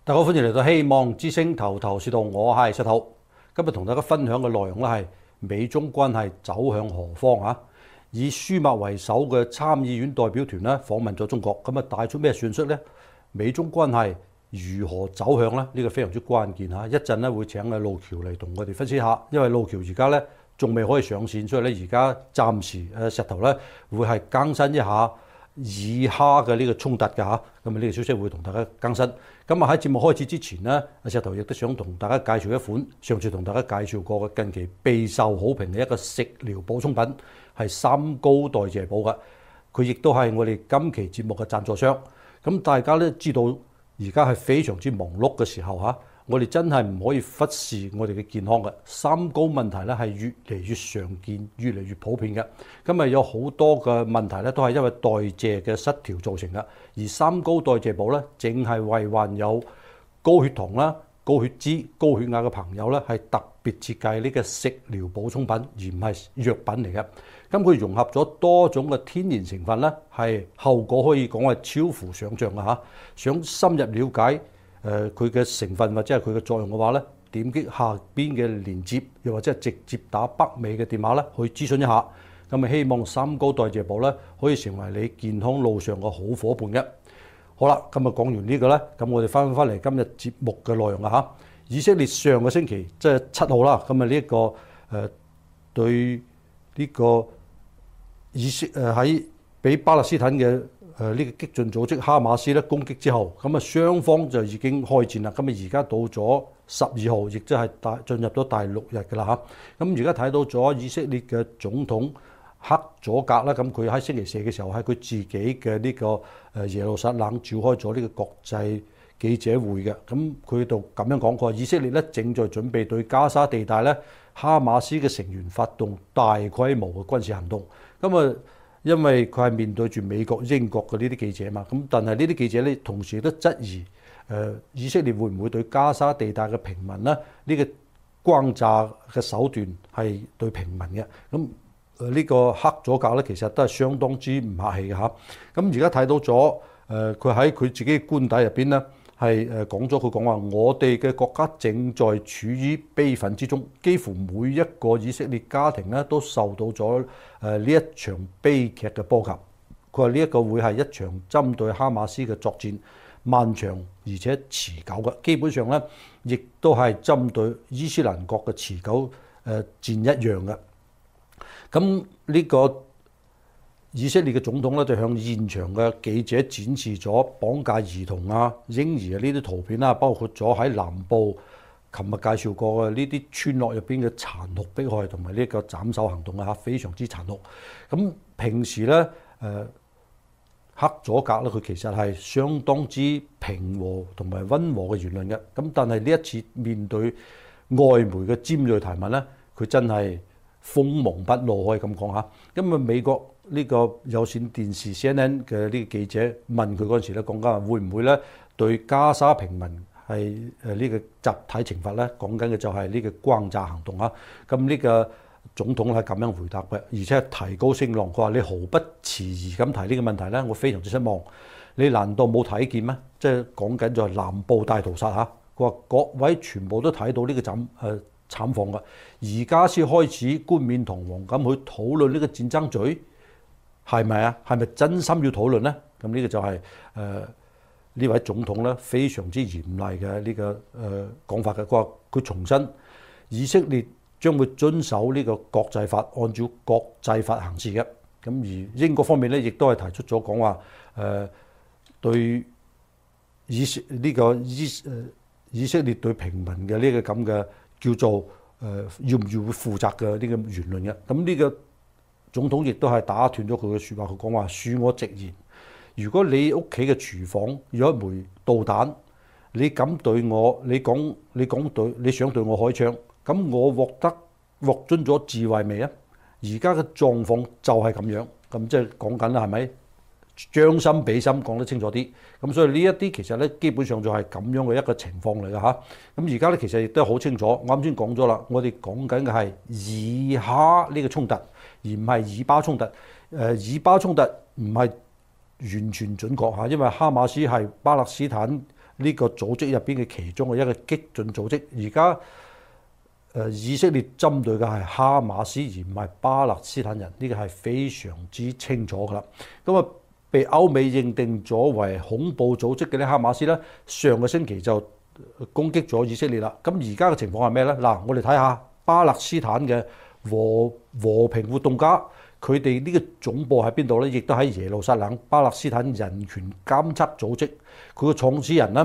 大家好，歡迎嚟到希望之聲頭頭是道，我係石頭。今日同大家分享嘅內容咧係美中關係走向何方啊？以舒默為首嘅參議院代表團咧訪問咗中國，咁啊帶出咩訊息呢？美中關係如何走向呢？呢個非常之關鍵嚇。一陣咧會請阿路橋嚟同我哋分析下，因為路橋而家咧仲未可以上線，所以咧而家暫時石頭咧會係更新一下以哈嘅呢個衝突嘅嚇，咁啊呢個消息會同大家更新。咁啊喺節目開始之前呢，阿石頭亦都想同大家介紹一款上次同大家介紹過嘅近期備受好評嘅一個食療補充品，係三高代謝補嘅。佢亦都係我哋今期節目嘅贊助商。咁大家都知道而家係非常之忙碌嘅時候嚇，我哋真係唔可以忽視我哋嘅健康嘅。三高問題咧係越嚟越常見，越嚟越普遍嘅。咁啊有好多嘅問題咧都係因為代謝嘅失調造成嘅。而三高代謝補咧，淨係為患有高血糖啦、高血脂、高血壓嘅朋友咧，係特別設計呢個食療補充品，而唔係藥品嚟嘅。咁佢融合咗多種嘅天然成分咧，係後果可以講係超乎想像嘅嚇。想深入了解佢嘅成分或者係佢嘅作用嘅話咧，點擊下邊嘅連結，又或者係直接打北美嘅電話咧去諮詢一下。咁啊，希望三高代謝補咧可以成為你健康路上嘅好夥伴嘅。好啦，今日講完呢個咧，咁我哋翻嚟今日節目嘅內容啦嚇。以色列上個星期即係7號啦，咁啊呢一個對呢個喺俾巴勒斯坦嘅呢個激進組織哈馬斯咧攻擊之後，咁啊雙方就已經開戰啦。咁啊而家到咗12號，亦即係進入咗第6日嘅啦嚇。咁而家睇到咗以色列嘅總統克佐格啦，咁佢喺星期4嘅時候喺佢自己嘅呢個耶路撒冷召開咗呢個國際記者會嘅。咁佢度咁樣講過，以色列咧正在準備對加沙地帶咧哈馬斯嘅成員發動大規模嘅軍事行動。咁啊，因為佢係面對住美國、英國嘅呢啲記者嘛，咁但係呢啲記者咧同時都質疑以色列會唔會對加沙地帶嘅平民咧呢個轟炸嘅手段係對平民嘅。咁呢個克佐格咧其實都係相當之唔客氣嘅嚇。咁而家睇到咗佢喺佢自己嘅官邸入邊咧係講咗，佢講話我哋嘅國家正在處於悲憤之中，幾乎每一個以色列家庭咧都受到咗呢一場悲劇嘅波及。佢話呢一個會係一場針對哈馬斯嘅作戰，漫長而且持久嘅，基本上咧亦都係針對伊斯蘭國嘅持久戰一樣嘅。咁呢個以色列嘅總統咧就向現場嘅記者展示咗綁架兒童啊、嬰兒啊呢啲圖片啦，包括咗喺南部琴日介紹過嘅呢啲村落入邊嘅殘酷迫害同埋呢個斬首行動啊，非常之殘酷。咁平時咧克佐格咧佢其實係相當之平和同埋溫和嘅言論嘅。咁但係呢一次面對外媒嘅尖銳提問咧，佢真係鋒芒不露，可以咁講嚇。因為美國呢個有線電視 CNN 嘅呢個記者問佢嗰陣時咧，講緊話會唔會咧對加沙平民係呢個集體懲罰咧？講緊嘅就係呢個轟炸行動啊。咁呢個總統係咁樣回答嘅，而且係提高聲浪，佢話你毫不遲疑咁提呢個問題咧，我非常之失望。你難道冇睇見咩？即係講緊就係南部大屠殺嚇。佢話各位全部都睇到呢個慘況㗎，而家先開始冠冕堂皇咁去討論呢個戰爭罪，係咪啊？係咪真心要討論呢？咁呢個就係呢位總統咧非常之嚴厲嘅呢個講法嘅。佢話佢重申以色列將會遵守呢個國際法，按照國際法行事嘅。咁而英國方面咧亦都係提出咗講話對以色列對平民嘅呢個咁嘅叫做要唔要負責嘅呢個言論嘅。咁呢個總統亦都係打斷咗佢嘅説話，佢講話恕我直言，如果你屋企嘅廚房有一枚導彈，你敢對我，你想對我開槍，咁我獲准咗自衛未啊？而家嘅狀況就係咁樣，咁即係講緊啦，係咪？將心比心，講得清楚啲。咁所以呢一啲其實咧，基本上就係咁樣嘅一個情況嚟嘅嚇。咁而家咧其實亦都好清楚，我啱先講咗啦，我哋講緊嘅係以哈呢個衝突，而唔係以巴衝突。以巴衝突唔係完全準確嚇，因為哈馬斯係巴勒斯坦呢個組織入邊嘅其中嘅一個激進組織。而家以色列針對嘅係哈馬斯而唔係巴勒斯坦人，呢個係非常之清楚㗎啦。咁啊，被歐美認定咗為恐怖組織嘅呢哈馬斯咧，上個星期就攻擊咗以色列啦。咁而家嘅情況係咩咧？嗱，我哋睇下巴勒斯坦嘅和平活動家，佢哋呢個總部喺邊度咧？亦都喺耶路撒冷。巴勒斯坦人權監測組織，佢個創始人咧，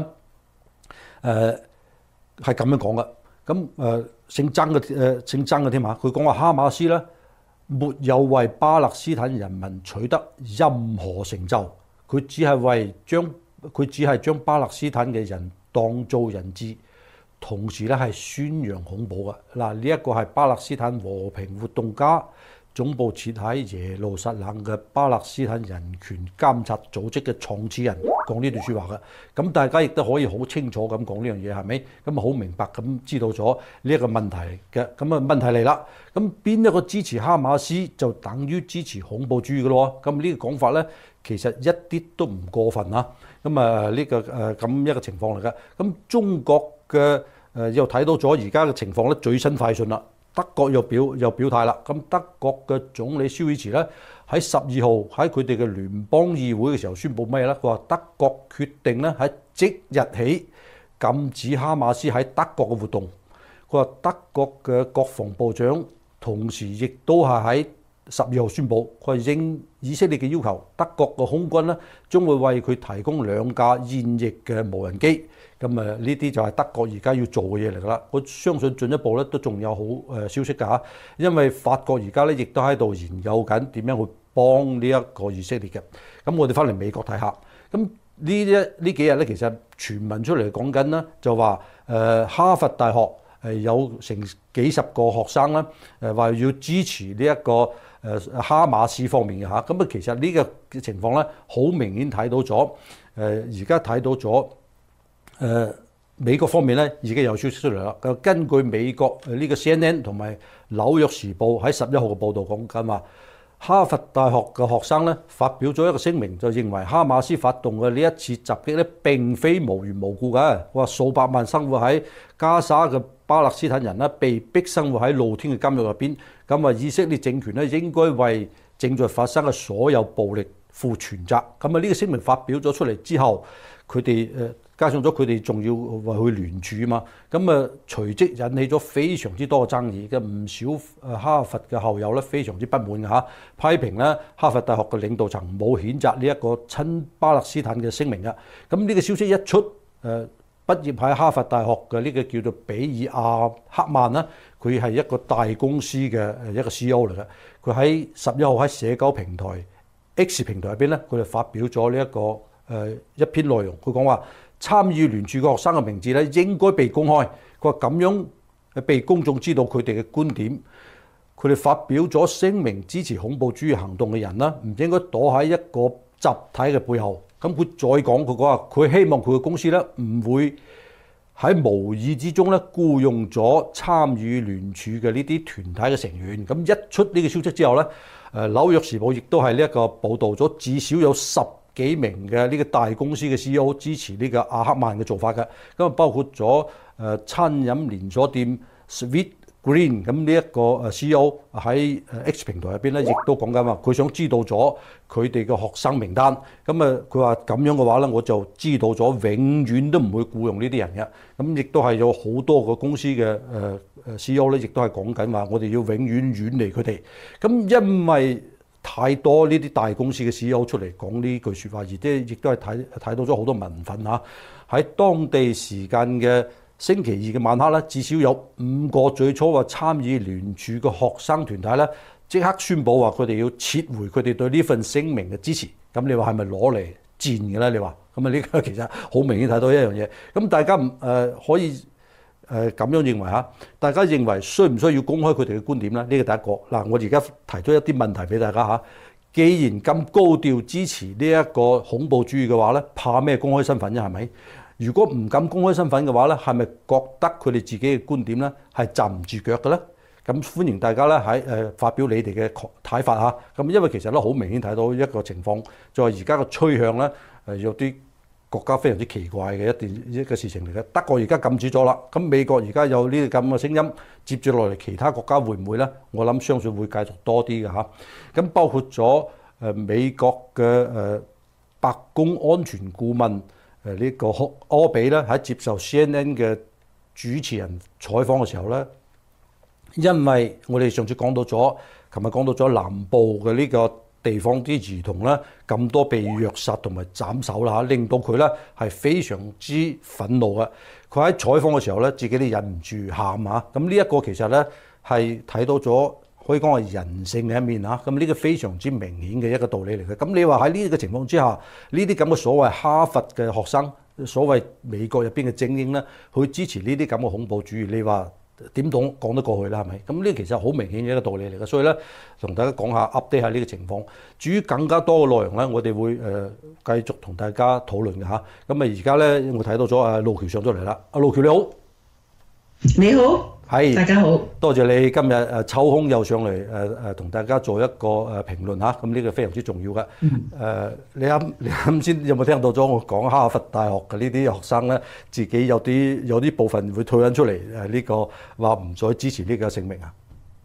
係咁樣講嘅。咁姓曾嘅添嚇，佢講話哈馬斯咧沒有為巴勒斯坦人民取得任何成就，佢只係將巴勒斯坦嘅人當做人質，同時咧係宣揚恐怖嘅。嗱，呢一個係巴勒斯坦和平活動家總部設喺耶路撒冷嘅巴勒斯坦人權監察組織嘅創始人講呢段説話嘅。咁大家亦都可以好清楚咁講呢樣嘢，係咪？咁啊好明白咁知道咗呢一個問題嘅。咁啊問題嚟啦，咁邊一個支持哈馬斯就等於支持恐怖主義嘅咯？咁呢個講法咧，其實一啲都唔過分啊。咁啊呢個咁一個情況嚟嘅。咁中國嘅又睇到咗而家嘅情況咧，最新快訊啦。德國又表態啦，咁德國嘅總理肖爾茨咧喺12號喺佢哋嘅聯邦議會嘅時候宣布咩咧？佢話德國決定咧喺即日起禁止哈馬斯喺德國嘅活動。佢話德國嘅國防部長同時亦都係喺12號宣布，佢話應以色列嘅要求，德國嘅空軍咧將會為佢提供2架現役嘅無人機。咁呢啲就係德國而家要做嘅嘢嚟㗎啦。我相信進一步咧都仲有好消息㗎嚇，因為法國而家咧亦都喺度研究緊點樣去幫呢一個以色列嘅。咁我哋翻嚟美國睇下，咁呢幾日咧其實傳聞出嚟講緊啦，就話哈佛大學有成幾十個學生啦，話要支持呢一個哈馬斯方面嘅嚇。咁其實呢個情況咧好明顯睇到咗，而家睇到咗。美國方面咧已經有消息出嚟啦。根據美國呢個 CNN 同埋紐約時報喺11號嘅報導講緊話，哈佛大學嘅學生咧發表咗一個聲明，就認為哈馬斯發動嘅呢一次襲擊咧並非無緣無故嘅。話數百萬生活喺加沙嘅巴勒斯坦人咧被逼生活喺露天嘅監獄入邊。咁啊，以色列政權咧應該為正在發生嘅所有暴力負全責。咁啊，呢個聲明發表咗出嚟之後，佢哋加上咗佢哋仲要為佢聯署啊嘛，咁啊隨即引起咗非常之多嘅爭議嘅，唔少哈佛嘅校友咧非常之不滿嘅嚇，批評咧哈佛大學嘅領導層冇譴責呢一個親巴勒斯坦嘅聲明嘅。咁呢個消息一出，畢業喺哈佛大學嘅呢個叫做比爾亞克曼啦，佢係一個大公司嘅一個 CEO 嚟嘅，佢喺11號喺社交平台 X 平台入邊咧，佢就發表咗呢一個一篇內容，佢講話參與聯署嘅學生嘅名字咧應該被公開。佢話咁樣被公眾知道佢哋嘅觀點，佢哋發表咗聲明支持恐怖主義行動嘅人啦，唔應該躲喺一個集體嘅背後。咁佢再講，佢講話佢希望佢嘅公司咧唔會喺無意之中咧僱用咗參與聯署嘅呢啲團體嘅成員。咁一出呢個消息之後咧，紐約時報亦都係呢一個報導咗，至少有10幾名嘅呢個大公司嘅 CEO 支持呢個阿克曼嘅做法嘅。咁啊包括咗餐飲連鎖店 Sweet Green， 咁呢一個CEO 喺X 平台入邊咧，亦都講緊話佢想知道咗佢哋嘅學生名單。咁啊佢話咁樣嘅話咧，我就知道咗永遠都唔會僱用呢啲人嘅。咁亦都係有好多個公司嘅CEO 咧，亦都係講緊話我哋要永遠遠離佢哋。咁因為太多呢啲大公司嘅 CEO 出嚟講呢句説話，而啲亦都係睇到咗好多民憤嚇。喺當地時間嘅星期二嘅晚黑咧，至少有5個最初話參與聯署嘅學生團體咧，即刻宣佈話佢哋要撤回佢哋對呢份聲明嘅支持。咁你話係咪攞嚟戰嘅咧？你話咁啊？呢個其實好明顯睇到一樣嘢。咁大家可以咁樣認為嚇，大家認為需唔需要公開佢哋嘅觀點咧？呢個第一個嗱，我而家提出一啲問題俾大家嚇。既然咁高調支持呢一個恐怖主義嘅話咧，怕咩公開身份啫？係咪？如果唔敢公開身份嘅話咧，係咪覺得佢哋自己嘅觀點咧係站唔住腳嘅咧？咁歡迎大家咧喺發表你哋嘅睇法嚇。咁因為其實咧好明顯睇到一個情況，就係而家嘅趨向咧有啲國家非常之奇怪嘅一個事情嚟嘅。德國而家禁止咗啦，咁美國而家有呢啲咁嘅聲音，接住落嚟其他國家會唔會呢？我諗相信會繼續多啲嘅嚇。咁包括咗美國嘅白宮安全顧問呢個柯比咧，喺接受 CNN 嘅主持人採訪嘅時候咧，因為我哋上次講到咗，琴日講到咗南部嘅呢個地方啲兒童咧咁多被虐殺同埋斬首啦嚇，令到佢咧係非常之憤怒嘅。佢喺採訪嘅時候咧，自己都忍唔住喊嚇。咁呢一個其實咧係睇到咗，可以講係人性嘅一面嚇。咁呢個非常之明顯嘅一個道理嚟嘅。咁你話喺呢個情況之下，呢啲咁嘅所謂哈佛嘅學生，所謂美國入邊嘅精英咧，去支持呢啲咁嘅恐怖主義，你話點講得過去啦？係咪？咁呢其實好明顯嘅一個道理嚟嘅。所以咧，同大家講下 update 下呢個情況。至於更加多嘅內容咧，我哋會繼續同大家討論嘅嚇。咁而家咧，我睇到咗阿路橋上咗嚟啦。阿路橋你好， 你好，係大家好， 多謝你今日抽空又上嚟同大家做一個評論嚇。咁呢個非常之重要嘅。你啱先有冇聽到咗我講哈佛大學嘅呢啲學生咧，自己有啲部分會退緊出嚟呢個話唔再支持呢個聲明啊？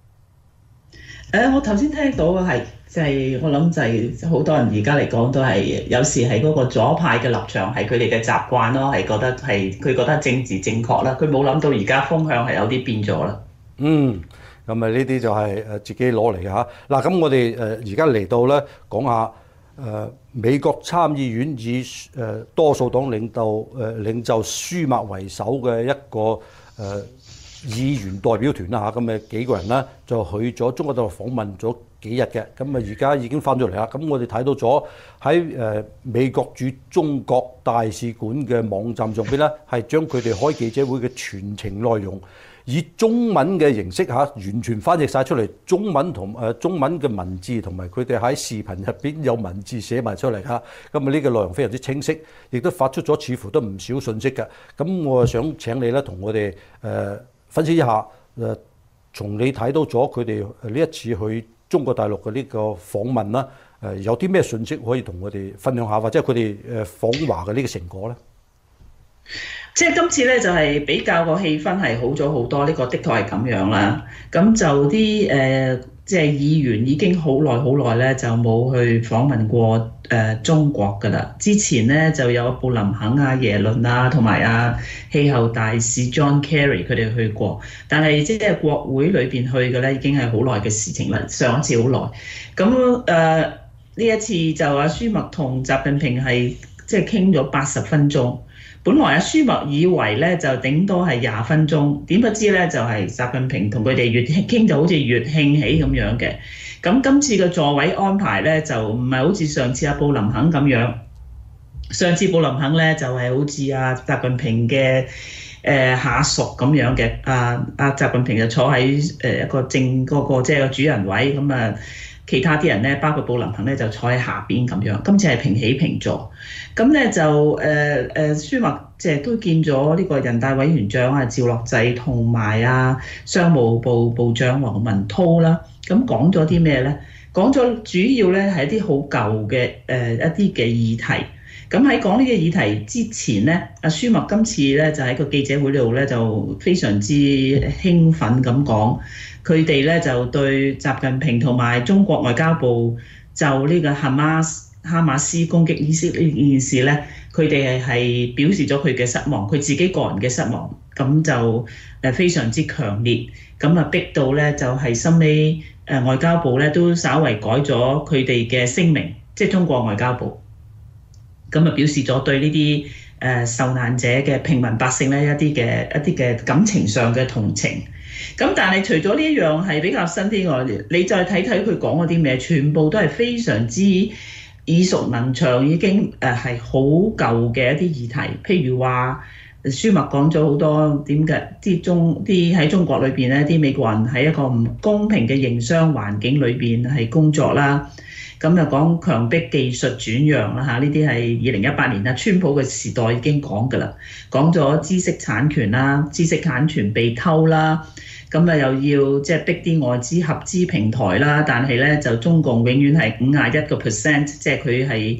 我頭先聽到嘅係我諗就係好多人而家嚟講都係有時係嗰個左派嘅立場係佢哋嘅習慣咯，係覺得佢覺得政治正確啦，佢冇諗到而家風向係有啲變咗啦。 咁呢啲就係自己攞嚟嘅嚇。嗱，咁我哋而家嚟到咧講下美國參議院以多數黨領袖舒默為首嘅一個議員代表團啦嚇，咁幾個人呢就去咗中國大陸訪問咗幾日嘅，咁而家已經翻咗嚟啦。咁我哋睇到咗喺美國駐中國大使館嘅網站上邊咧，係將佢哋開記者會嘅全程內容以中文嘅形式嚇，完全翻譯晒出嚟，中文嘅文字同埋佢哋喺視頻入邊有文字寫埋出嚟嚇。咁呢個內容非常之清晰，亦都發出咗似乎都唔少信息嘅。咁我想請你咧同我哋分析一下，從你睇到咗佢哋呢一次去中國大陸嘅呢個訪問啦，有啲咩信息可以同我哋分享下，或者佢哋訪華嘅呢個成果咧？ 即係今次咧就係比較個氣氛係好咗好多，呢個的確係咁樣啦。咁就啲即係議員已經好耐咧就冇去訪問過中國㗎啦。之前咧就有布林肯啊、耶倫啊同埋氣候大使 John Kerry 佢哋去過，但係即係國會裏邊去嘅咧已經係好耐嘅事情啦。上一次好耐，咁呢一次就舒默同習近平係即係傾咗80分鐘。本來舒默以為咧就頂多係20分鐘，點不知咧就係習近平同佢哋越傾就好似越興起咁樣嘅。咁今次嘅座位安排咧就唔係好似上次布林肯咁樣。上次布林肯咧就係好似習近平嘅下屬咁樣嘅。習近平就坐喺一個嗰個即係個主人位咁啊。其他啲人咧，包括布林肯咧，就坐喺下邊咁樣。今次係平起平坐，咁咧就舒默即係都見咗呢個人大委員長趙樂際同埋商務部部長王文濤啦。咁講咗啲咩咧？講咗主要咧係一啲好舊嘅一啲嘅議題。咁喺講呢個議題之前咧，舒默今次咧就喺個記者會度咧就非常之興奮咁講。佢哋咧就對習近平同埋中國外交部就呢個哈馬斯攻擊以色列呢件事咧，佢哋係表示咗佢嘅失望，佢自己個人嘅失望，咁就非常之強烈，咁逼到咧就係收尾外交部咧都稍為改咗佢哋嘅聲明，即係中國外交部，咁表示咗對呢啲受難者嘅平民百姓咧一啲嘅感情上嘅同情。咁但係除咗呢一樣係比較新啲外，你再睇睇佢講嗰啲咩，全部都係非常之耳熟能詳，已經係好舊嘅一啲議題。譬如話，舒默講咗好多點嘅啲喺中國裏邊咧，啲美國人喺一個唔公平嘅營商環境裏邊係工作啦。咁就講強迫技術轉讓啦嚇，呢啲係2018年川普嘅時代已經講㗎啦，講咗知識產權啦，知識產權被偷啦，咁又要即係逼啲外資合資平台啦，但係咧就中共永遠係51%，即係佢係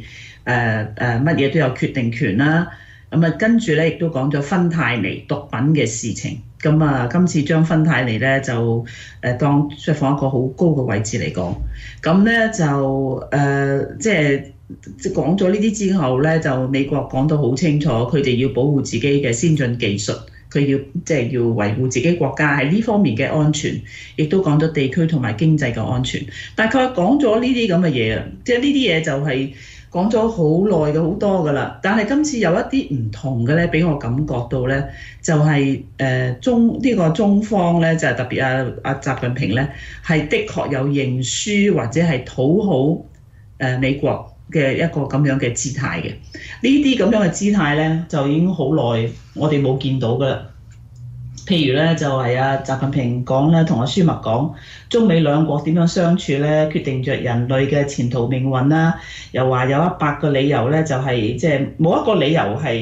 乜嘢都有決定權啦。咁啊，跟住咧亦都講咗芬太尼毒品嘅事情。咁啊，今次將芬太尼咧就當即係放一個好高嘅位置嚟講。咁咧就即係講咗呢啲之後咧，就美國講得好清楚，佢哋要保護自己嘅先進技術，佢要即係要維護自己國家喺呢方面嘅安全，亦都講咗地區同埋經濟嘅安全。大概講咗呢啲咁嘅嘢，即係呢啲嘢就係講咗好耐嘅好多㗎啦。但係今次有一啲唔同嘅咧，俾我感覺到咧，就係呢個中方咧，就係特別阿習近平咧，係的確有認輸或者係討好美國嘅一個咁樣嘅姿態嘅。呢啲咁樣嘅姿態咧，就已經好耐我哋冇見到㗎啦。譬如咧就係習近平講咧，同舒默講，中美兩國點樣相處咧，決定着人類嘅前途命運啦。又話有100個理由咧，就係即係冇一個理由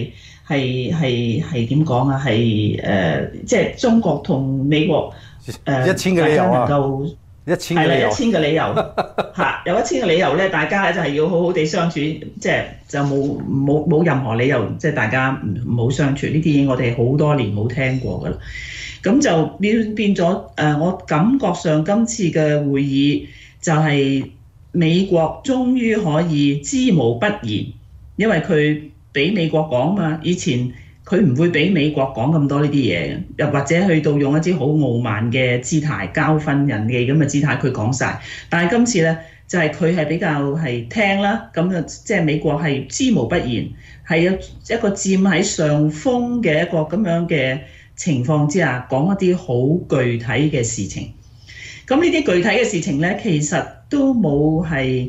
係點講啊？即係中國同美國 1000個理由啊！ 大家能夠1000個理由嚇，有1000個理由咧，大家就係要好好地相處，即係就冇任何理由，即係大家唔好相處。呢啲嘢我哋好多年冇聽過㗎啦。咁就變咗我感覺上今次嘅會議就係美國終於可以知無不言，因為佢俾美國講嘛，以前佢唔會俾美國講咁多呢啲嘢，又或者去到用一啲好傲慢嘅姿態、教訓人嘅咁嘅姿態，佢講晒。但係今次咧，就係佢係比較係聽啦，咁就即係美國係知無不言，係有一個佔喺上風嘅一個咁樣嘅情況之下，講一啲好具體嘅事情。咁呢啲具體嘅事情咧，其實都冇係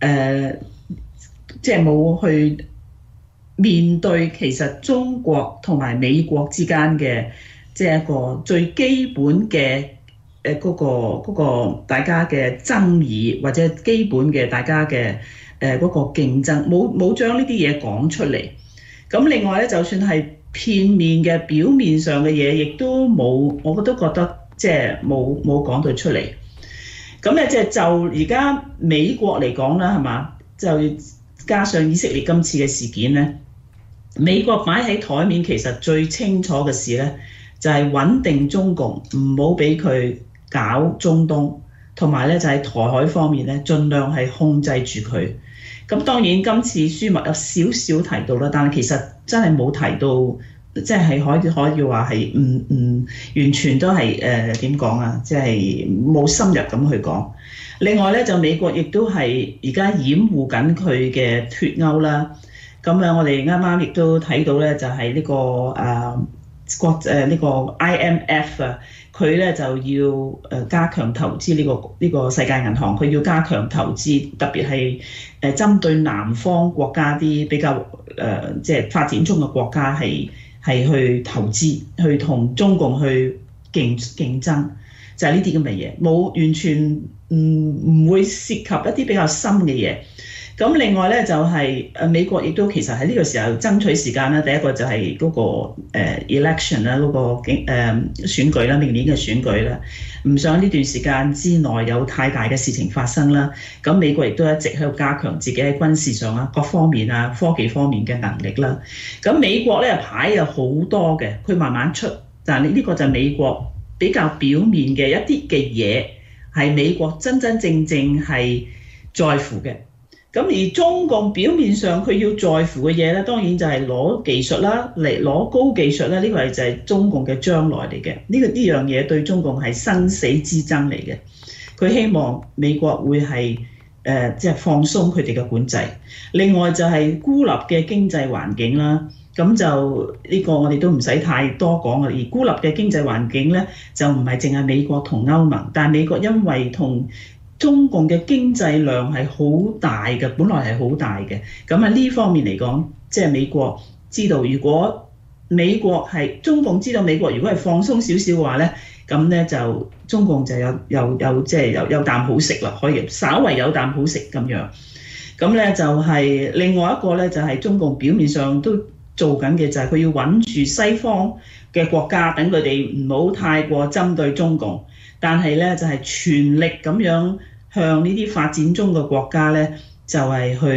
即係冇去面對其實中國同埋美國之間嘅即係一個最基本嘅嗰個大家嘅爭議，或者基本嘅大家嘅嗰個競爭，冇將呢啲嘢講出嚟。咁另外咧，就算係片面嘅表面上嘅嘢，亦都冇，我都覺得即係冇講到出嚟。咁咧即係就而家美國嚟講啦，係嘛？就加上以色列今次嘅事件咧。美國擺喺台面，其實最清楚嘅事咧，就係穩定中共，唔好俾佢搞中東，同埋咧就喺台海方面咧，盡量係控制住佢。咁當然今次舒默有少少提到啦，但係其實真係冇提到，即係可以話係唔完全都係點講啊？即係冇深入咁去講。另外咧，就美國亦都係而家掩護緊佢嘅脫歐啦。咁我哋啱啱亦都睇到咧，就係呢個呢個 IMF 啊，佢咧就要加強投資呢個世界銀行，佢要加強投資，特別係針對南方國家啲比較即係發展中嘅國家係去投資，去同中共去競爭，就係呢啲咁嘅嘢，冇完全唔會涉及一啲比較深嘅嘢。咁另外咧就係美國亦都其實喺呢個時候爭取時間啦。第一個就係嗰個election 啦，嗰個選舉啦，明年嘅選舉啦，唔想呢段時間之內有太大嘅事情發生啦。咁美國亦都一直喺度加強自己喺軍事上啊、各方面啊、科技方面嘅能力啦。咁美國咧牌有好多嘅，佢慢慢出，但係呢個就係美國比較表面嘅一啲嘅嘢，係美國真真正正係在乎嘅。咁而中共表面上佢要在乎嘅嘢咧，當然就係攞技術啦，嚟攞高技術啦，呢個係就係中共嘅將來嚟嘅。呢樣嘢對中共係生死之爭嚟嘅。佢希望美國會係即係放鬆佢哋嘅管制。另外就係孤立嘅經濟環境啦，咁就呢個我哋都唔使太多講嘅。而孤立嘅經濟環境咧，就唔係淨係美國同歐盟，但係美國因為同中共嘅經濟量係好大嘅，本來係好大嘅。咁喺呢方面嚟講，即係美國知道，如果美國係中共知道美國如果係放鬆少少嘅話咧，咁咧就中共就有即係有啖好食啦，可以稍為有啖好食咁樣。咁咧就係另外一個咧，就係中共表面上都做緊嘅，就係佢要穩住西方嘅國家，等佢哋唔好太過針對中共。但係咧就係全力咁樣向呢啲發展中嘅國家咧，就係去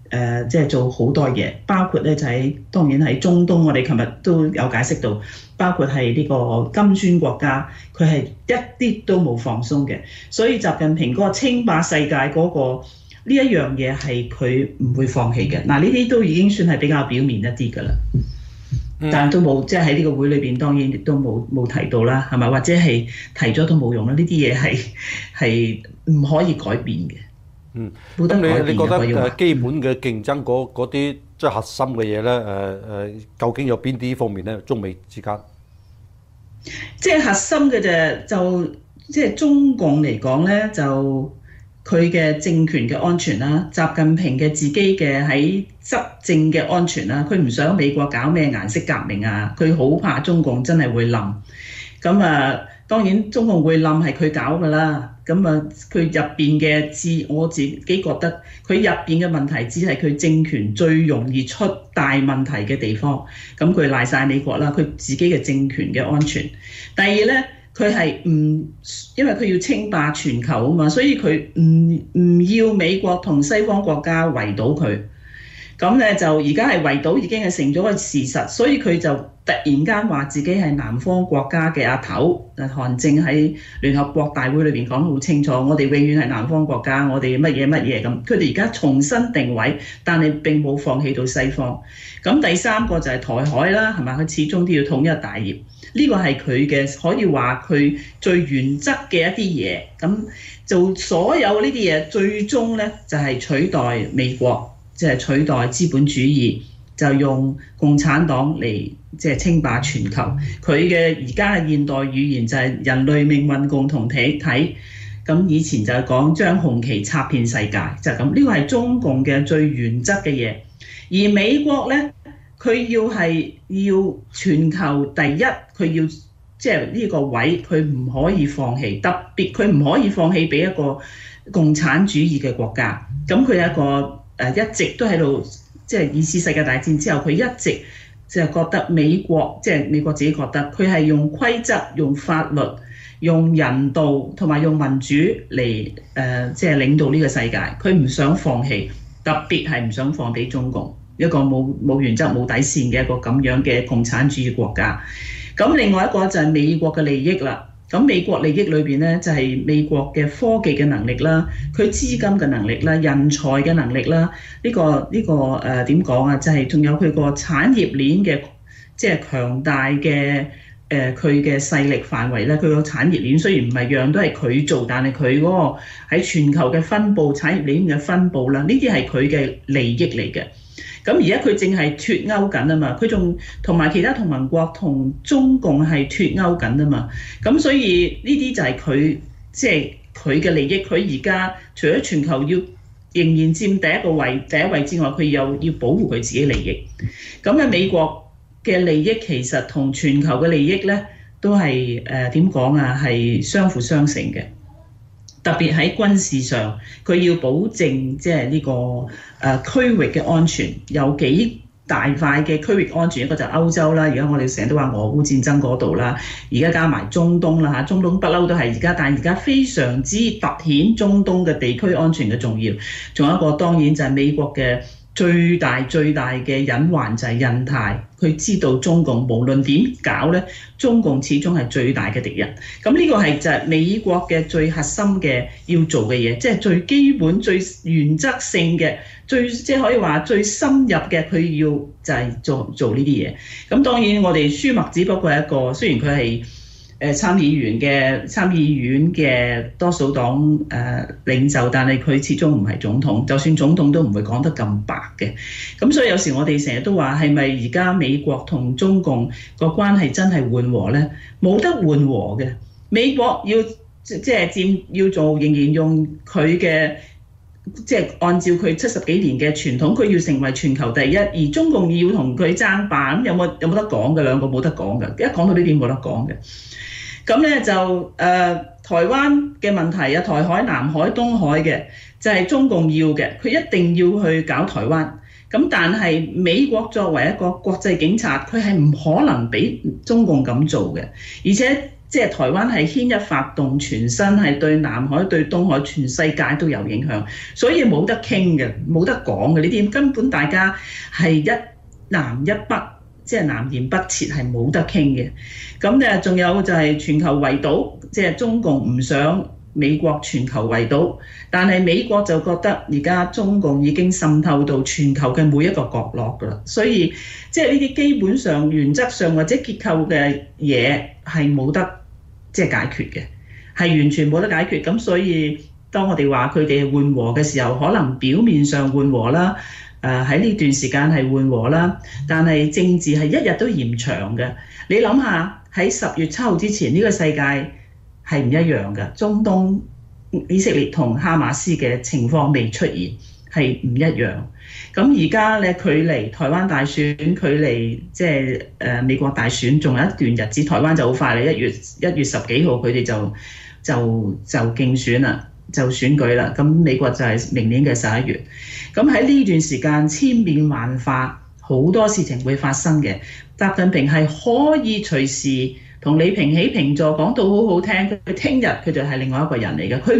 即係做好多嘢，包括咧就當然喺中東，我哋琴日都有解釋到，包括係呢個金磚國家，佢係一啲都冇放鬆嘅，所以習近平嗰個稱霸世界嗰個呢一樣嘢係佢唔會放棄嘅。嗱，呢啲都已經算係比較表面一啲㗎啦。但係都冇，即係喺呢個會裏邊，當然亦都冇提到啦，係咪？或者係提咗都冇用啦。呢啲嘢係唔可以改變嘅。冇得改變嘅。 你覺得基本嘅競爭嗰啲即係核心嘅嘢咧？究竟有邊啲方面咧？中美之間即係核心嘅就即係中共嚟講咧，就佢嘅政權嘅安全啦，習近平嘅自己嘅喺執政嘅安全啦，佢唔想美國搞咩顏色革命啊，佢好怕中共真係會冧。咁啊，當然中共會冧係佢搞㗎啦。咁啊，佢入邊嘅我自己覺得佢入邊嘅問題只係佢政權最容易出大問題嘅地方。咁佢賴晒美國啦，佢自己嘅政權嘅安全。第二咧，佢係因為佢要稱霸全球啊嘛，所以佢唔要美國同西方國家圍堵佢。咁咧就而家係圍堵已經係成咗個事實，所以佢就突然間話自己係南方國家嘅阿頭。韓正喺聯合國大會裏邊講得好清楚，我哋永遠係南方國家，我哋乜嘢乜嘢咁。佢哋而家重新定位，但係並冇放棄到西方。咁第三個就係台海啦，係嘛？佢始終都要統一大業。呢個係佢嘅可以話佢最原則嘅一啲嘢。咁做所有呢啲嘢，最終咧就係取代美國。即係取代資本主義，就用共產黨嚟即係稱霸全球。佢嘅而家嘅現代語言就係人類命運共同體。咁以前就係講將紅旗插遍世界，就係咁。呢個係中共嘅最原則嘅嘢。而美國咧，佢要全球第一，佢要即係呢個位，佢唔可以放棄。特別佢唔可以放棄俾一個共產主義嘅國家。咁佢有一個。一直都喺度，即係二次世界大戰之後，佢一直就覺得美國，即係美國自己覺得，佢係用規則、用法律、用人道同埋用民主嚟即係領導呢個世界。佢唔想放棄，特別係唔想放俾中共一個冇原則、冇底線嘅一個咁樣嘅共產主義國家。咁另外一個就係美國嘅利益啦。咁美國利益裏邊咧，就係美國嘅科技嘅能力啦，佢資金嘅能力啦，人才嘅能力啦，呢個點講啊？就係仲有佢個產業鏈嘅即係強大嘅佢嘅勢力範圍咧。佢個產業鏈雖然唔係樣都係佢做，但係佢嗰個喺全球嘅分佈、產業鏈嘅分佈啦，呢啲係佢嘅利益嚟嘅。咁而家佢淨係脫鈎緊啊嘛，佢仲同埋其他同盟國同中共係脫鈎緊啊嘛，咁所以呢啲就係佢即係佢嘅利益。佢而家除咗全球要仍然佔第一位之外，佢又要保護佢自己利益。咁咧美國嘅利益其實同全球嘅利益咧都係點講啊？係相輔相成嘅。特別喺軍事上，佢要保證即係呢個區域嘅安全，有幾大塊嘅區域安全。一個就係歐洲啦，而家我哋成日都話俄烏戰爭嗰度啦，而家加埋中東啦嚇，中東不嬲都係而家，但係而家非常之凸顯中東嘅地區安全嘅重要。仲有一個當然就係美國嘅最大嘅隱患就係印太。佢知道中共無論點搞咧，中共始終係最大嘅敵人。咁呢個係就係美國嘅最核心嘅要做嘅嘢，即係最基本、最原則性嘅、即係可以話最深入嘅，佢要就係做呢啲嘢。咁當然我哋舒默只不過係一個，雖然佢係參議院嘅多數黨領袖，但係佢始終唔係總統，就算總統都唔會講得咁白嘅。咁所以有時我哋成日都話係咪而家美國同中共個關係真係緩和呢？冇得緩和嘅。美國要要做，仍然用佢嘅即係按照佢70幾年嘅傳統，佢要成為全球第一，而中共要同佢爭霸，咁有冇得講嘅？兩個冇得講嘅，一講到呢點冇得講嘅。咁咧就台灣嘅問題啊，台海、南海、東海嘅就係中共要嘅，佢一定要去搞台灣。咁但係美國作為一個國際警察，佢係唔可能俾中共咁做嘅。而且即係台灣係牽一發動全身，係對南海、對東海、全世界都有影響，所以冇得傾嘅，冇得講嘅呢啲，根本大家係一南一北，即係南轅北轍，係冇得傾嘅。咁咧，仲有就係全球圍堵，即係中共唔想美國全球圍堵，但係美國就覺得而家中共已經滲透到全球嘅每一個角落㗎啦，所以即係呢啲基本上原則上或者結構嘅嘢係冇得即係解決嘅，係完全冇得解決。咁所以當我哋話佢哋緩和嘅時候，可能表面上緩和啦，喺呢段時間係緩和啦，但係政治係一日都延長嘅。你諗下喺10月7號之前，呢個世界係唔一樣嘅，中東以色列同哈馬斯嘅情況未出現，係唔一樣。咁而家咧，距離台灣大選，距離即係美國大選，仲有一段日子。台灣就好快啦，1月10幾號佢哋就競選啦，就選舉啦。咁美國就係明年嘅11月。咁喺呢段時間千變萬化，好多事情會發生嘅。習近平係可以隨時同你平起平坐，講到好好聽。佢聽日佢就係另外一個人嚟嘅，佢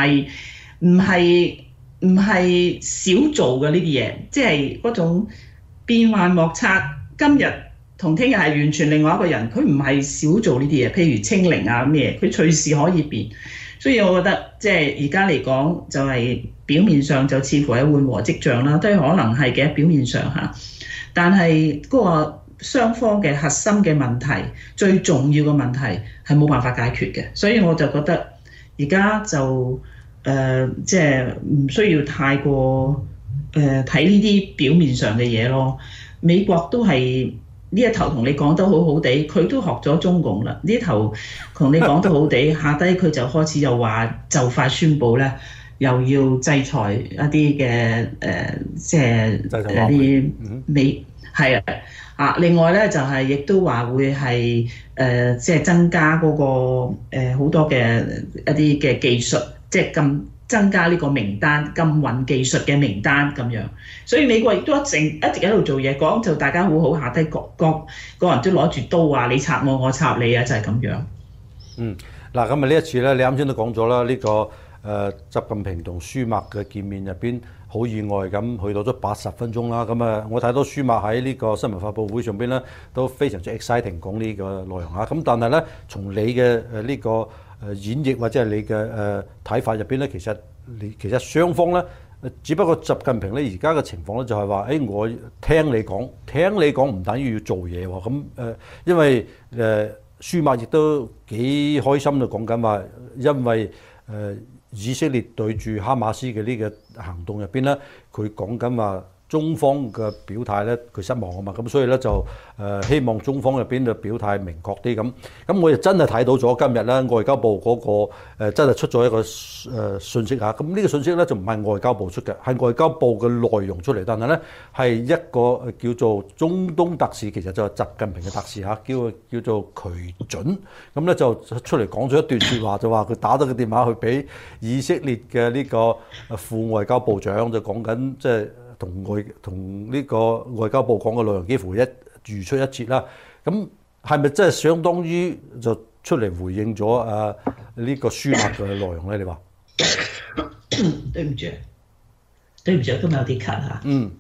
唔係少做嘅呢啲嘢，即係嗰種變幻莫測。今日同聽日係完全另外一個人，佢唔係少做呢啲嘢。譬如清零啊咩，佢隨時可以變。所以我覺得即係而家嚟講，就係表面上就似乎係緩和跡象啦，都可能係嘅表面上嚇。但係嗰個雙方嘅核心嘅問題，最重要嘅問題係冇辦法解決嘅。所以我就覺得而家就即係唔需要太過睇呢啲表面上嘅嘢咯。美國都係呢一頭同你講得好好地，佢都學咗中共啦。呢頭同你講得好地，下低佢就開始又話就快宣佈咧，又要制裁一啲嘅即係一啲美係啊。另外咧就係亦都話會係即係增加嗰個好多嘅一啲嘅技術，即係咁增加呢個名單禁運技術嘅名單咁樣。所以美國亦都一直喺度做嘢，講就大家好好，下低個人都攞住刀啊，你插我，我插你啊，就係咁樣。 嗱，咁啊呢一次咧，你啱先都講咗啦，呢個習近平同舒默嘅見面入邊，好意外咁去到咗80分鐘啦。咁啊，我睇到舒默喺呢個新聞發佈會上邊咧，都非常之 exciting 講呢個內容嚇。咁但係咧，從你嘅呢個演繹或者係你嘅睇法入邊咧，其實雙方咧，只不過習近平咧而家嘅情況咧就係話，我聽你講唔等於要做嘢喎。咁因為舒默亦都幾開心就講緊話，因為以色列對住哈馬斯嘅呢個行動入邊咧，佢講緊話中方嘅表態咧，佢失望啊嘛，咁所以咧就希望中方入邊嘅表態明確啲咁。咁我亦真係睇到咗今日咧外交部嗰個真係出咗一個訊息嚇。咁呢個訊息咧就唔係外交部出嘅，係外交部嘅內容出嚟，但係咧係一個叫做中東特使，其實就係習近平嘅特使嚇，叫做渠準。咁咧就出嚟講咗一段説話，就話佢打咗個電話去俾以色列嘅呢個副外交部長，就講緊即係。同呢個外交部講嘅內容幾乎如出一轍啦。咁係咪真係相當於就出嚟回應咗呢個舒默嘅內容咧？你話對唔住，今日有啲咳嚇。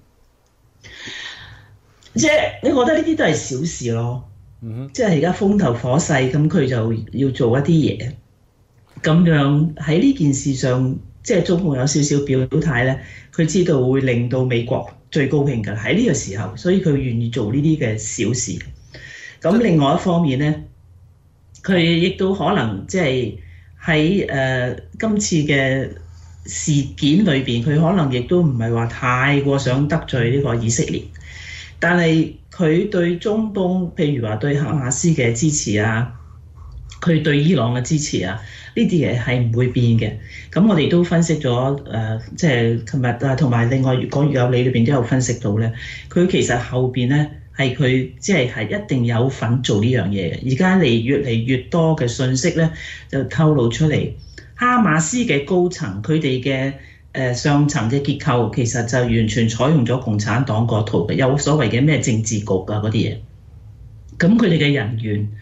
即係你覺得呢啲都係小事咯。即係而家風頭火勢，咁佢就要做一啲嘢，咁樣喺呢件事上。即係中共有少少表態咧，佢知道會令到美國最高興㗎喺呢個時候，所以佢願意做呢啲嘅小事。咁另外一方面咧，佢亦都可能即係喺今次嘅事件裏邊，佢可能亦都唔係話太過想得罪呢個以色列，但係佢對中東，譬如話對哈馬斯嘅支持啊，佢對伊朗嘅支持啊。呢啲嘢係唔會變嘅，咁我哋都分析咗即係琴日同埋另外越講越有理裏邊都有分析到咧，佢其實後邊咧係佢即係一定有份做呢樣嘢嘅。而家越嚟越多嘅信息咧就透露出嚟，哈馬斯嘅高層佢哋嘅上層嘅結構其實就完全採用咗共產黨嗰套嘅，有所謂嘅咩政治局啊嗰啲嘢，咁佢哋嘅人員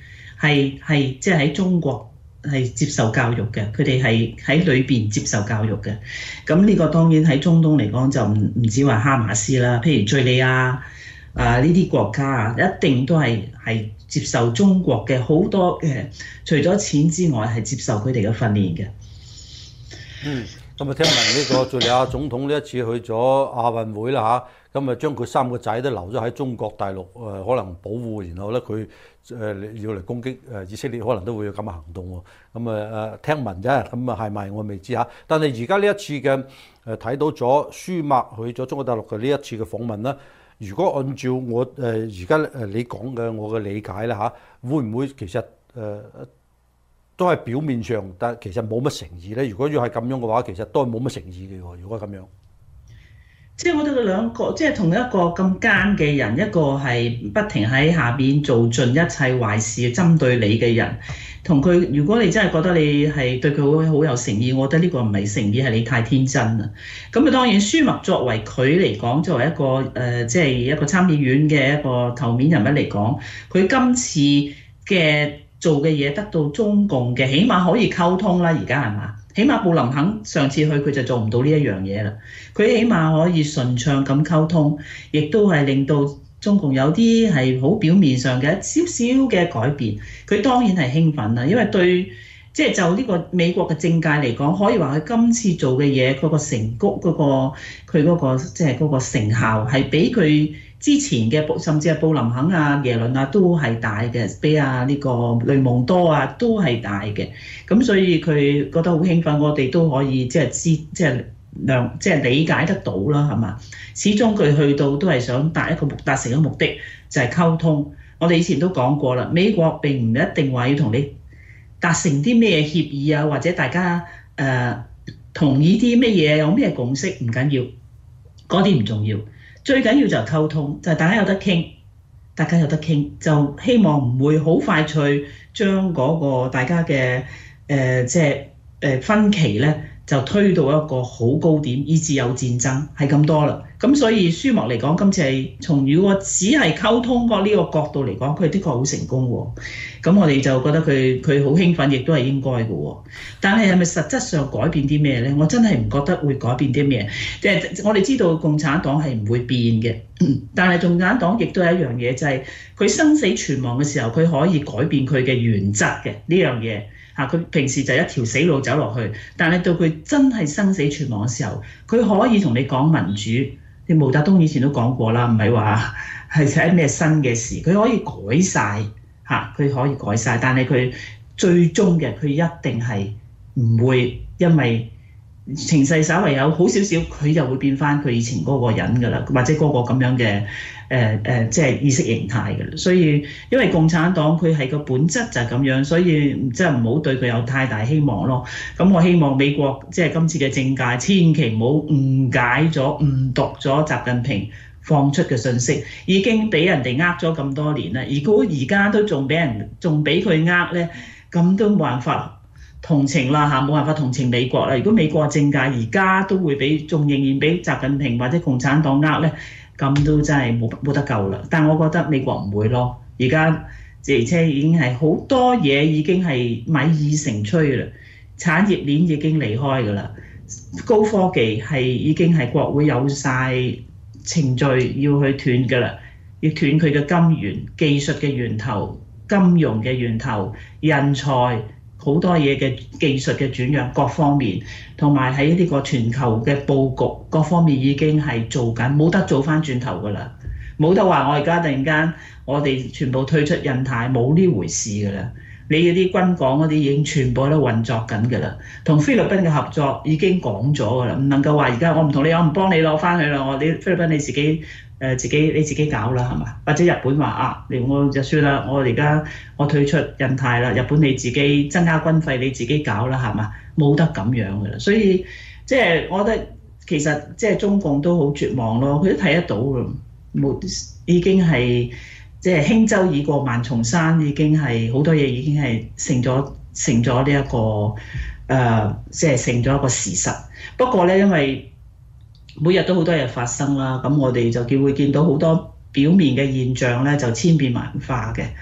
即係喺中國係接受教育嘅，佢哋係喺裏邊接受教育嘅。咁呢個當然喺中東嚟講就唔止話哈馬斯啦，譬如敍利亞呢啲國家啊，一定都係接受中國嘅好多嘅，除咗錢之外係接受佢哋嘅訓練嘅。 咁啊聽聞呢個敍利亞總統呢一次去咗亞運會啦嚇，咁啊將佢3個仔都留咗喺中國大陸可能保護，然後咧佢要嚟攻擊以色列，可能都會有咁嘅行動喎。咁聽聞啫，咁啊係咪我未知嚇。但係而家呢一次嘅睇到咗舒默去咗中國大陸嘅呢一次嘅訪問啦，如果按照我而家你講嘅我嘅理解啦嚇，會唔會其實都係表面上，但其實冇乜誠意咧？如果要係咁樣嘅話，其實都係冇乜誠意嘅喎。如果咁樣， 即係我覺得佢兩個，即係同一個咁奸嘅人，一個係不停喺下邊做盡一切壞事針對你嘅人，同佢，如果你真係覺得你係對佢好有誠意，我覺得呢個唔係誠意，係你太天真啦。咁啊，當然舒默作為佢嚟講，作為一個即係一個參議院嘅一個頭面人物嚟講，佢今次嘅做嘅嘢得到中共嘅，起碼可以溝通啦。而家係嘛？起碼布林肯上次去佢就做唔到呢一樣嘢啦。佢起碼可以順暢咁溝通，亦都係令到中共有啲係好表面上嘅一少少嘅改變。佢當然係興奮啦，因為對即係就呢個美國嘅政界嚟講，可以話佢今次做嘅嘢嗰個成功佢嗰個即係嗰個成效係比佢之前嘅甚至係布林肯啊、耶倫啊都係大嘅，比呢個雷蒙多啊都係大嘅。咁所以佢覺得好興奮，我哋都可以即係理解得到啦，係嘛？始終佢去到都係想達成一個目的，就係溝通。我哋以前都講過啦，美國並唔一定話要同你達成啲咩協議啊，或者大家同意啲咩嘢，有咩共識唔緊要，嗰啲唔重要。最緊要就係溝通，就係大家有得傾，就希望唔會好快脆將嗰個大家嘅分歧咧，就推到一個好高點，以致有戰爭，係咁多啦。咁所以舒默嚟講，今次係從如果只係溝通過呢個角度嚟講，佢的確好成功喎。咁我哋就覺得佢好興奮，亦都係應該嘅喎。但係咪實質上改變啲咩咧？我真係唔覺得會改變啲咩。即係我哋知道共產黨係唔會變嘅，但係共產黨亦都係一樣嘢，就係佢生死存亡嘅時候，佢可以改變佢嘅原則嘅呢樣嘢。佢平時就一條死路走落去，但係到佢真係生死存亡嘅時候，佢可以同你講民主。你毛澤東以前都講過啦，唔係話係睇咩新嘅事，佢可以改晒，佢可以改晒，但係佢最終嘅佢一定係唔會因為情勢稍為有好少少，佢就會變翻佢以前嗰個人㗎啦，或者嗰個咁樣嘅即係意識形態㗎啦。所以因為共產黨佢係個本質就係咁樣，所以即係唔好對佢有太大希望咯。咁我希望美國即係今次嘅政界千祈唔好誤解咗、誤讀咗習近平放出嘅信息，已經俾人哋呃咗咁多年啦。如果而家都仲俾佢呃咧，咁都冇辦法同情啦嚇，冇辦法同情美國啦。如果美國政界而家都會仲仍然俾習近平或者共產黨呃咧，咁都真係冇得救啦。但我覺得美國唔會咯。而家而且已經係好多嘢已經係米已成炊啦，產業鏈已經離開㗎啦，高科技係已經係國會有晒程序要去斷㗎啦，要斷佢嘅根源、技術嘅源頭、金融嘅源頭、人才。好多嘢嘅技術嘅轉讓各方面，同埋喺呢個全球嘅佈局各方面已經係做緊，冇得做翻轉頭㗎啦，冇得話我而家突然間我哋全部退出印太，冇呢回事㗎啦。你嗰啲軍港嗰啲已經全部都運作緊㗎啦，同菲律賓嘅合作已經講咗㗎啦，唔能夠話而家我唔同你，我唔幫你攞翻去啦，我啲菲律賓你自己搞啦，係嘛？或者日本話我就算啦，我而家我退出印太啦，日本你自己增加軍費你自己搞啦，係嘛？冇得咁樣㗎啦，所以即係我覺得其實即係中共都好絕望咯，佢都睇得到㗎，已經係即係輕舟已過萬重山，已經係好多嘢已經係成咗呢一個即係成咗一個事實。不過咧，因為每日都好多嘢發生啦，咁我哋就會見到好多表面嘅現象咧，就千變萬化嘅。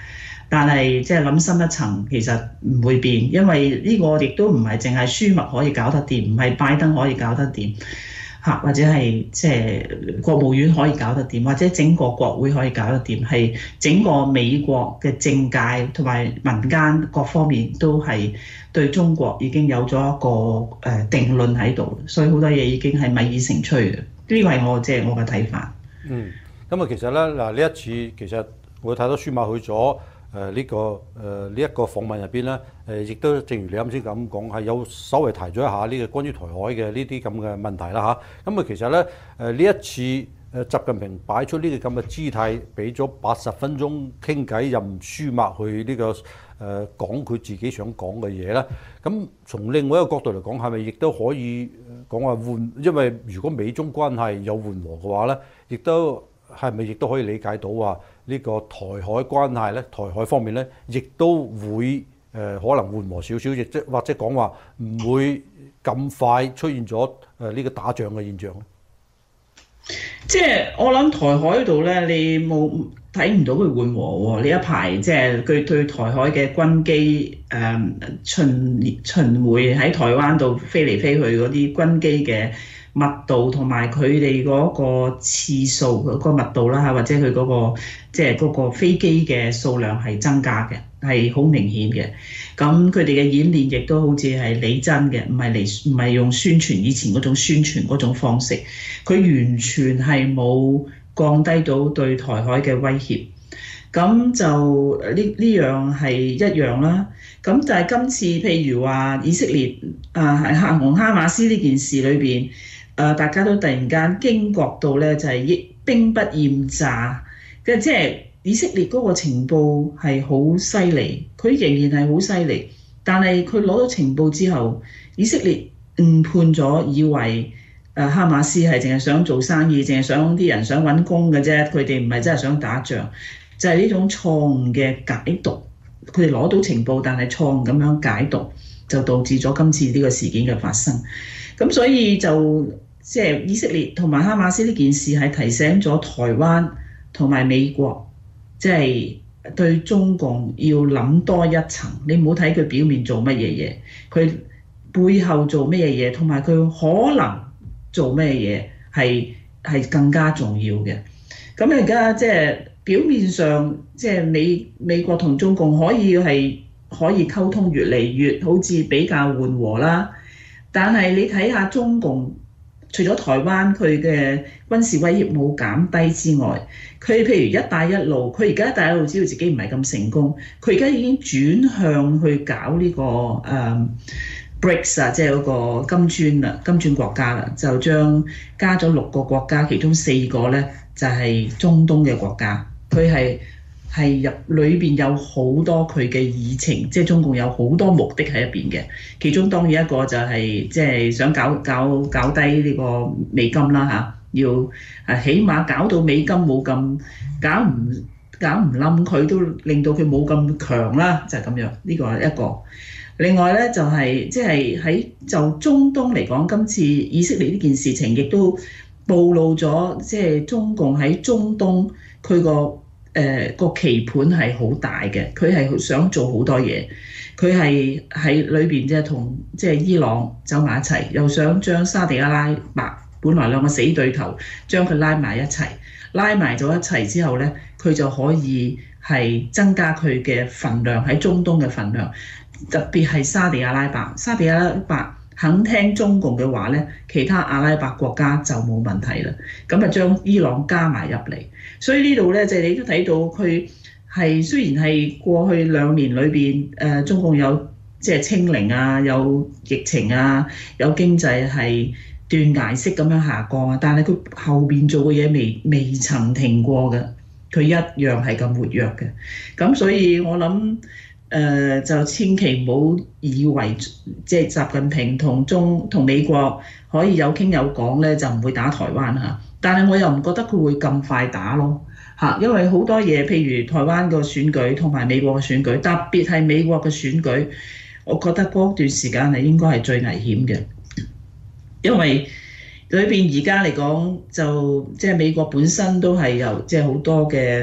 但係即係諗深一層，其實唔會變，因為呢個亦都唔係淨係舒默可以搞得掂，唔係拜登可以搞得掂嚇，或者係即係國務院可以搞得掂，或者整個國會可以搞得掂，係整個美國嘅政界同埋民間各方面都係對中國已經有咗一個定論喺度，所以好多嘢已經係米已成炊嘅。呢個係我嘅睇法。 咁啊，其實咧嗱，呢一次其實我睇到舒默去咗呢一個訪問入邊咧，亦都正如你啱先咁講，係有稍微提咗一下呢個關於台海嘅呢啲咁嘅問題啦嚇。咁啊，其實咧呢一次習近平擺出呢個咁嘅姿態，俾咗80分鐘傾偈，任舒默去呢個講佢自己想講嘅嘢咧。咁從另外一個角度嚟講，係咪亦都可以講話緩？因為如果美中關係有緩和嘅話咧，亦都係咪亦都可以理解到話呢個台海關係咧，台海方面咧，亦都會可能緩和少少，亦即或者講話唔會咁快出現咗呢個打仗嘅現象咧？ 即係我諗台海度咧，你睇唔到佢緩和喎。呢一排即係佢對台海嘅軍機巡迴喺台灣度飛嚟飛去嗰啲軍機嘅密度同埋佢哋嗰個次數嗰個密度啦，或者佢嗰個即係嗰個飛機嘅數量係增加嘅，係好明顯嘅。咁佢哋嘅演練亦都好似係理真嘅，唔係用宣傳以前嗰種宣傳嗰種方式，佢完全係冇降低到對台海嘅威脅。咁就呢樣係一樣啦。咁但係今次譬如話以色列係同哈馬斯呢件事裏邊。大家都突然間驚覺到咧，就係兵不厭詐嘅，即係以色列嗰個情報係好犀利，佢仍然係好犀利。但係佢攞到情報之後，以色列誤判咗，以為哈馬斯係淨係想做生意，淨係想啲人想揾工嘅啫，佢哋唔係真係想打仗，就係呢種錯誤嘅解讀。佢哋攞到情報，但係錯誤咁樣解讀，就導致咗今次呢個事件嘅發生。咁所以就即係以色列同埋哈馬斯呢件事係提醒咗台灣同埋美國，即係對中共要諗多一層。你唔好睇佢表面做乜嘢嘢，佢背後做乜嘢嘢，同埋佢可能做乜嘢係更加重要嘅。咁而家即係表面上，即係美國同中共可以溝通越嚟越好似比較緩和啦。但係你睇下中共，除咗台灣佢嘅軍事威脅冇減低之外，佢譬如一帶一路，佢而家一帶一路知道自己唔係咁成功，佢而家已經轉向去搞呢個BRICS 啊，即係嗰個金磚國家啦，就加咗6個國家，其中4個咧就係中東嘅國家，佢係入裏邊有好多佢嘅議程，即係中共有好多目的喺入邊嘅。其中當然一個就係即係想搞低呢個美金啦嚇，要起碼搞到美金冇咁搞唔冧佢，都令到佢冇咁強啦，就係咁樣。呢個係一個。另外咧就係即係喺就中東嚟講，今次以色列呢件事情亦都暴露咗，即係中共喺中東佢個棋盤係好大嘅，佢係想做好多嘢，佢係喺裏邊即係同即係伊朗走埋一齊，又想將沙地阿拉伯本來2個死對頭，將佢拉埋一齊，拉埋咗一齊之後咧，佢就可以係增加佢嘅份量喺中東嘅份量，特別係沙地阿拉伯肯聽中共嘅話咧，其他阿拉伯國家就冇問題啦。咁啊，將伊朗加埋入嚟，所以呢度咧，就係你都睇到佢係雖然係過去2年裏邊，中共有即係清零啊，有疫情啊，有經濟係斷崖式咁樣下降啊，但係佢後邊做嘅嘢未曾停過嘅，佢一樣係咁活躍嘅。咁所以我諗。就千祈唔好以為即係習近平同美國可以有傾有講咧，就唔會打台灣嚇。但係我又唔覺得佢會咁快打咯嚇，因為好多嘢，譬如台灣個選舉同埋美國嘅選舉，特別係美國嘅選舉，我覺得嗰段時間係應該係最危險嘅，因為裏邊而家嚟講就即係美國本身都係有即係好多嘅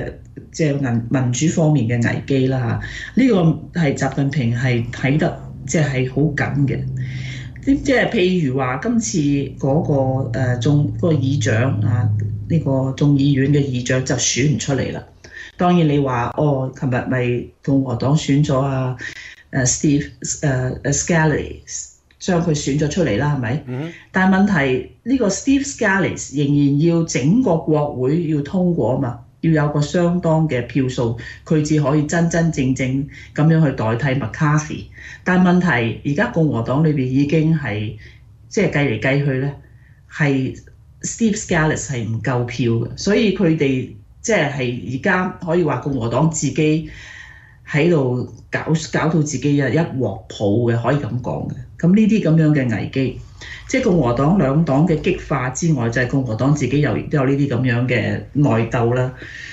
即係民主方面嘅危機啦嚇。呢個係習近平係睇得即係好緊嘅。即係譬如話今次嗰個嗰個議長啊，呢個眾議院嘅議長就選唔出嚟啦。當然你話琴日咪共和黨選咗Steve Scalise 將佢選咗出嚟啦，係咪？但係問題呢個 Steve Scalise 仍然要整個國會要通過啊嘛，要有個相當嘅票數，佢至可以真真正正咁樣去代替 McCarthy。但係問題而家共和黨裏邊已經係即係計嚟計去咧，係 Steve Scalise 係唔夠票嘅，所以佢哋即係而家可以話共和黨自己喺度搞到自己一鑊泡嘅，可以咁講嘅。咁呢啲咁樣嘅危機，即係共和黨兩黨嘅激化之外，就係共和黨自己又亦都有呢啲咁樣嘅內鬥啦。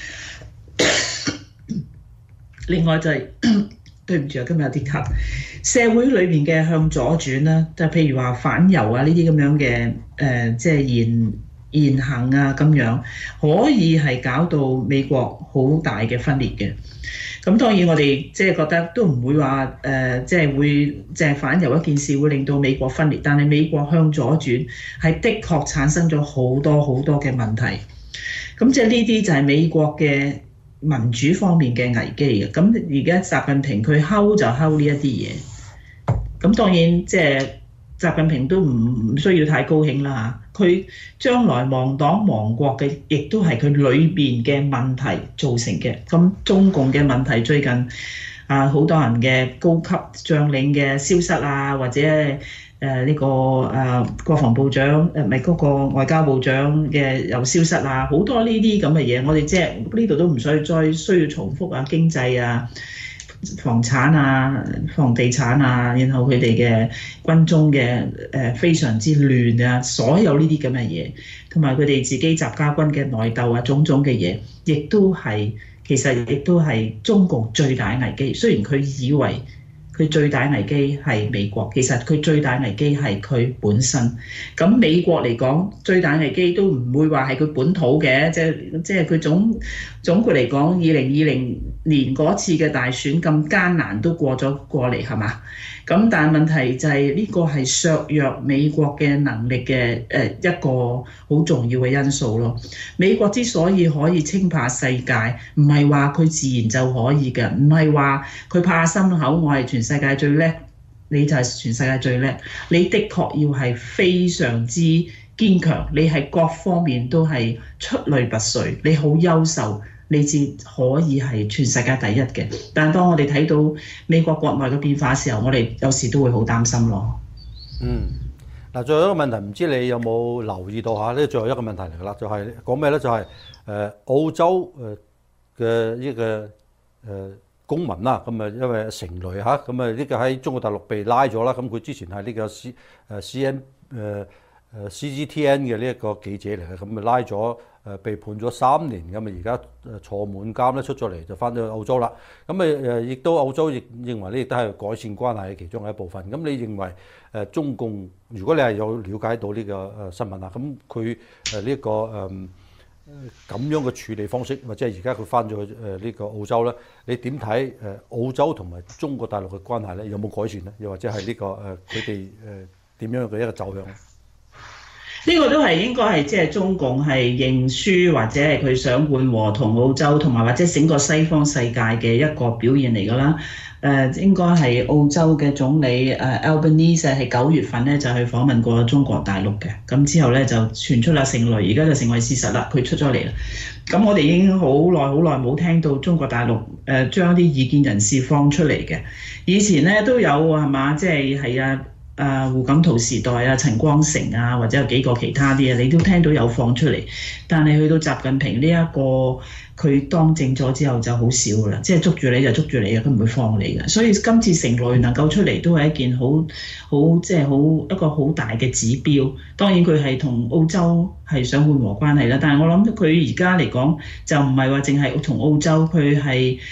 另外就係對唔住啊，今日有啲咳。社會裏邊嘅向左轉啦，就譬如話反猶啊呢啲咁樣嘅即係言行啊咁樣，可以係搞到美國好大嘅分裂嘅。咁當然我哋即係覺得都唔會話即係會即係反猶一件事會令到美國分裂，但係美國向左轉係的確產生咗好多好多嘅問題。咁即係呢啲就係美國嘅民主方面嘅危機嘅。咁而家習近平佢睺就睺呢一啲嘢。咁當然即係習近平都唔需要太高興啦嚇，佢將來亡黨亡國嘅，亦都係佢裏邊嘅問題造成嘅。咁中共嘅問題最近好多人嘅高級將領嘅消失啊，或者呢個國防部長唔係嗰個外交部長嘅又消失啊，好多呢啲咁嘅嘢，我哋即係呢度都唔再需要重複啊，經濟啊。房產啊、房地產啊，然後佢哋嘅軍中嘅非常之亂啊，所有呢啲咁嘅嘢，同埋佢哋自己習家軍嘅內鬥啊，種種嘅嘢，其實亦都係中共最大危機。雖然佢以為佢最大危機係美國，其實佢最大危機係佢本身。咁美國嚟講，最大危機都唔會話係佢本土嘅，即係佢總括嚟講，2020年嗰次嘅大選咁艱難都過咗過嚟係嘛？咁但係問題就係呢個係削弱美國嘅能力嘅一個好重要嘅因素咯。美國之所以可以稱霸世界，唔係話佢自然就可以嘅，唔係話佢怕心口我係全世界最叻，你就係全世界最叻。你的確要係非常之堅強，你係各方面都係出類拔萃，你好優秀。你至可以係全世界第一嘅，但係當我哋睇到美國國內嘅變化嘅時候，我哋有時都會好擔心咯。 嗱，最後一個問題，唔知你有冇留意到嚇？呢最後一個問題嚟㗎啦，就係講咩咧？就係澳洲嘅呢個公民啦，咁啊因為成蕾嚇，咁啊呢個喺中國大陸被拉咗啦，咁佢之前係呢個CGTN 嘅呢一個記者嚟嘅，咁啊拉咗被判咗3年，咁啊而家坐滿監咧，出咗嚟就翻咗澳洲啦。咁啊亦都澳洲亦認為呢亦都係改善關係嘅其中嘅一部分。咁你認為中共如果你係有了解到呢個新聞啊，咁佢呢個咁樣嘅處理方式，或者係而家佢翻咗去呢個澳洲咧，你點睇澳洲同埋中國大陸嘅關係咧？有冇改善咧？又或者係呢個佢哋點樣嘅一個走向咧？ 呢個都係應該係即係中共係認輸，或者係佢想緩和同澳洲同埋或者整個西方世界嘅一個表現嚟㗎啦。應該係澳洲嘅總理Albanese 係9月份咧就去訪問過中國大陸嘅，咁之後咧就傳出啦成蕾，而家就成為事實啦，佢出咗嚟啦。咁我哋已經好耐冇聽到中國大陸將啲異見人士放出嚟嘅，以前咧都有係嘛，即係胡錦濤時代啊、陳光誠啊，或者有幾個其他啲啊，你都聽到有放出嚟。但係去到習近平呢一個佢當政咗之後就好少㗎啦，即係捉住你就捉住你嘅，佢唔會放你嘅。所以今次成蕾能夠出嚟都係一件好即係好一個好大嘅指標。當然佢係同澳洲係想緩和關係啦，但係我諗佢而家嚟講就唔係話淨係同澳洲，佢係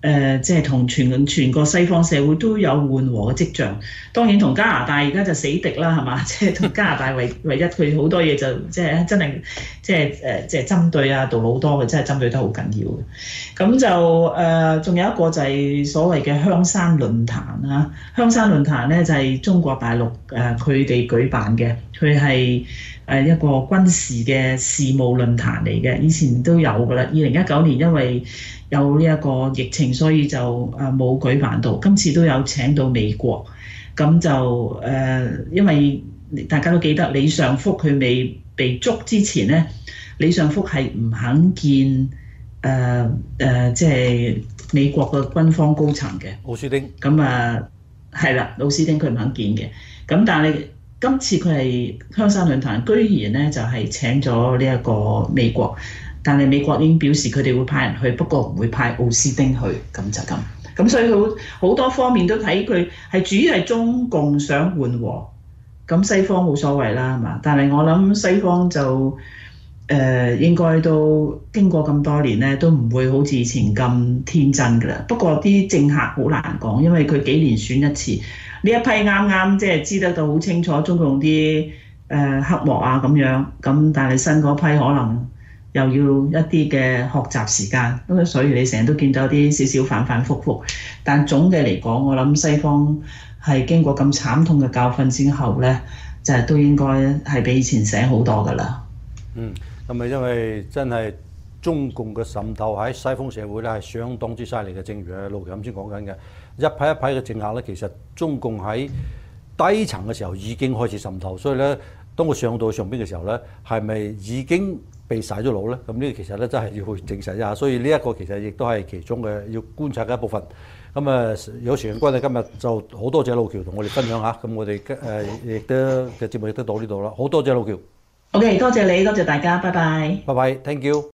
即係同全個西方社會都有緩和嘅跡象。當然同加拿大而家就死敵啦，係嘛？即係同加拿大唯一佢好多嘢就即係真係即係針對啊杜魯多嘅，真係針對得好緊要嘅。咁就仲有一個就係所謂嘅香山論壇啦。香山論壇咧就係中國大陸佢哋舉辦嘅，佢係一個軍事嘅事務論壇嚟嘅，以前都有㗎啦。2019年因為有呢一個疫情，所以就冇舉辦到。今次都有請到美國，咁就因為大家都記得李尚福佢未被捉之前咧，李尚福係唔肯見即係美國嘅軍方高層嘅。 奧斯汀。 咁係啦，奧斯汀佢唔肯見嘅。咁但係今次佢係香山論壇，居然咧就係請咗呢一個美國。但係美國已經表示佢哋會派人去，不過唔會派奧斯汀去，咁就咁。咁所以好多方面都睇佢係主要係中共想緩和，咁西方冇所謂啦，係嘛？但係我諗西方就應該都經過咁多年咧，都唔會好似以前咁天真㗎啦。不過啲政客好難講，因為佢幾年選一次，呢一批啱啱即係知得到好清楚中共啲黑幕啊咁樣，咁但係新嗰批可能又要一啲嘅學習時間，咁所以你成日都見到啲少少反反覆覆。但總嘅嚟講，我諗西方係經過咁慘痛嘅教訓之後咧，就係都應該係比以前醒好多㗎啦。 咁因為真係中共嘅滲透喺西方社會咧係相當之犀利嘅，正如阿路橋啱先講緊嘅，一批一批嘅政客咧，其實中共喺低層嘅時候已經開始滲透，所以咧當佢上到上邊嘅時候咧，係咪已經被洗咗腦咧？咁呢個其實咧真係要去證實一下，所以呢一個其實亦都係其中嘅要觀察嘅一部分。咁有時間關係，今日就好多謝路橋同我哋分享下。咁我哋亦都嘅節目亦都到呢度啦，好多謝路橋。 OK， 多謝你，多謝大家，拜拜。 拜拜，thank you。